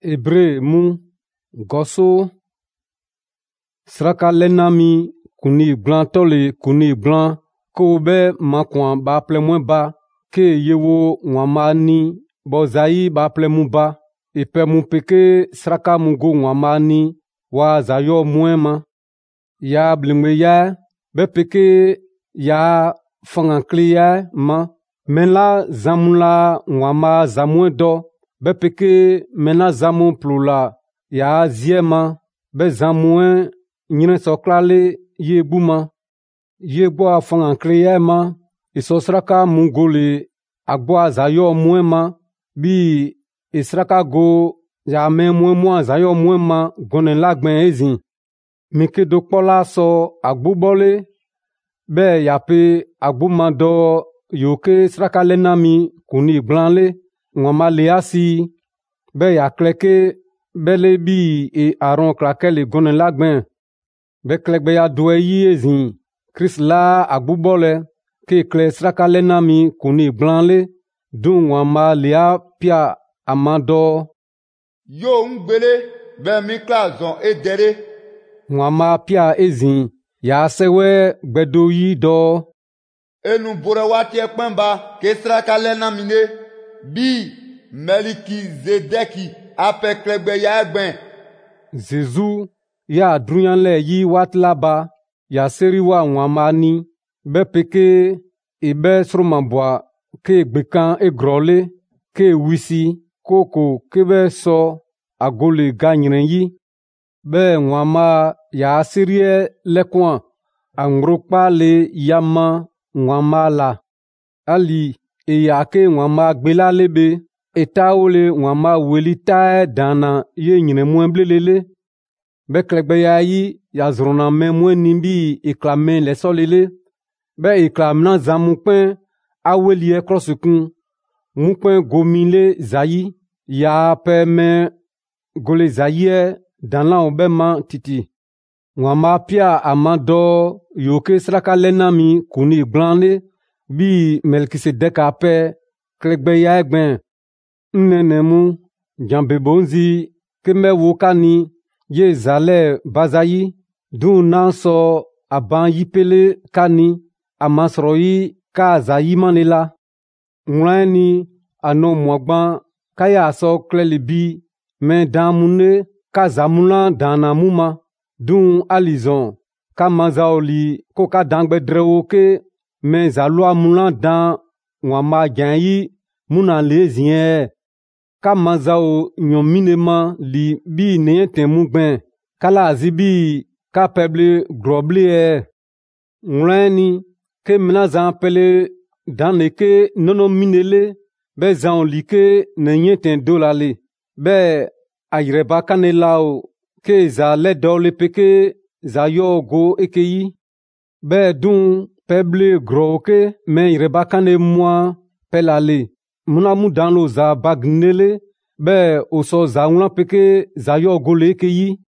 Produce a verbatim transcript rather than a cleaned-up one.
Hébreu mu goso sraka lenami kuni blanc tole kuni blanc ko be makwan ba plemwen ba ke yewo nwamani bozayi ba plemu ba ipe mu peke sraka mugo nwamani wa zayo mwema ya blingwe ya be peke ya fangankli ya ma mena zamula nwama zamwen do be peke mena zamu plula ya ziema be zamwen nyine soklale ye buma ye gbo fangankli ya ma iso sraka mungole agbo zayo mwema bi israka go ya me mwema zayo mwema gonen lagben ezin mike dokpola so agbubole be yape agbumado yoke sraka lenami kuni blanle ngoma leasi be yakleke bele bi e aron klakele gonen lagben be klekbe ya doe yi ezin Chris la agbubole ke kle sraka lenami kuni blanle dun ngoma lea pia amado yo ngbele be mi klazon edere ngoma pia ezin ya sewe gbedo yi do enu bore wati ekpemba ke sraka lenami ne bi Melikizedeki ape klekbe ya egben Zezu ya drunyanle yi watlaba ya seriwa nwamani be peke ibe sromabwa ke gbekan egrole ke wisi koko kebe so agole ganyren yi be nwama ya serie lekwan angrokpa le yama nwama la ali e ya ke nwama gbela lebe eta ole nwama weli ta dana ye nyine mwenblelele be klekbe ya yi ya zrona me mweni bi iklame le solele be iklamna zamukpen aweli e krosukun mukpen gomile zayi ya pe me gole zayi danla obe ma titi nwama pia amado yoke sraka lenami kuni blanle bi Melkisedeka pe klekbe ya egben nnenemu jambebonzi keme wokani ye zale bazayi dun nanso aban yipele kani amasroyi ka zayi manela ngwani ano mwagban kaya so klelibi men damune ka zamula dana muma dun alizon ka mazaoli ko ka dangbe drewo ke men zalua mula dan ngwama janyi muna lezien ka mazao nyominema li bi neyeten mugben kala azibi ka peble groble e ngwani ke mina zan pele dan ke nono minele be zan like neyeten dolale be ayireba kanelao ke za le dole peke za yo go ekeyi be dun peble groke men yireba kane mwa pelale muna mu dan lo za bagnele be oso za wuna peke za yo gole ekeyi